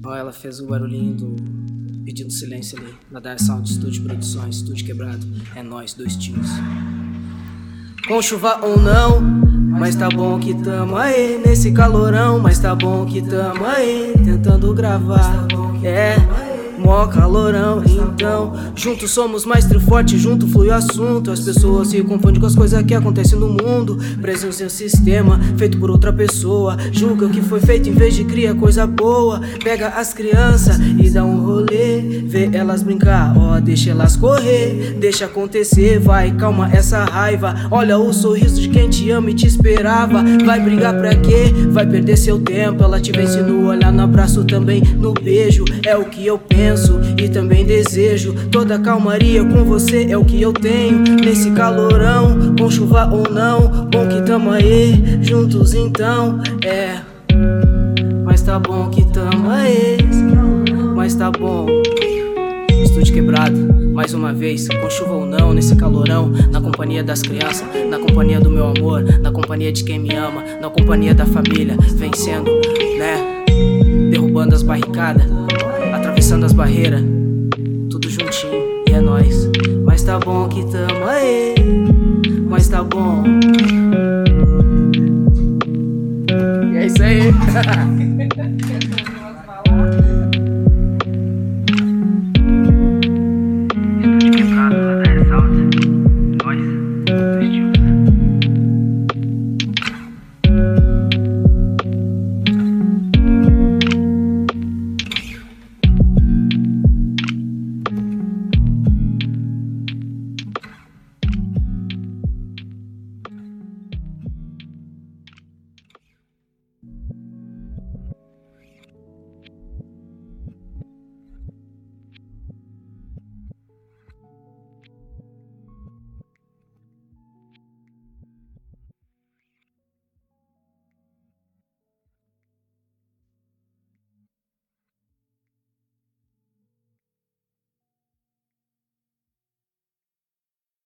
Ó, ela fez o barulhinho do pedindo silêncio ali na Dark Sound Studio Produções, Estúdio Quebrado. É nóis, dois tios. Com chuva ou não, mas tá bom que tamo aí nesse calorão, mas tá bom que tamo aí tentando gravar. É, mó calorão, então juntos somos mais triforte, junto flui o assunto. As pessoas se confundem com as coisas que acontecem no mundo, presos em um sistema feito por outra pessoa. Julga o que foi feito em vez de criar coisa boa. Pega as crianças e dá um rolê, vê elas brincar, ó, deixa elas correr, deixa acontecer, vai, calma essa raiva. Olha o sorriso de quem te ama e te esperava. Vai brigar pra quê? Vai perder seu tempo. Ela te vence no olhar, no abraço, também no beijo. É o que eu penso e também desejo. Toda calmaria com você é o que eu tenho nesse calorão, com chuva ou não. Bom que tamo aí, juntos então. É, mas tá bom que tamo aí, mas tá bom. Estúdio Quebrado, mais uma vez, com chuva ou não, nesse calorão, na companhia das crianças, na companhia do meu amor, na companhia de quem me ama, na companhia da família, vencendo, né? Derrubando as barricadas, atravessando as barreiras, tudo juntinho, e é nóis. Mas tá bom que tamo aí, mas tá bom. E é isso aí.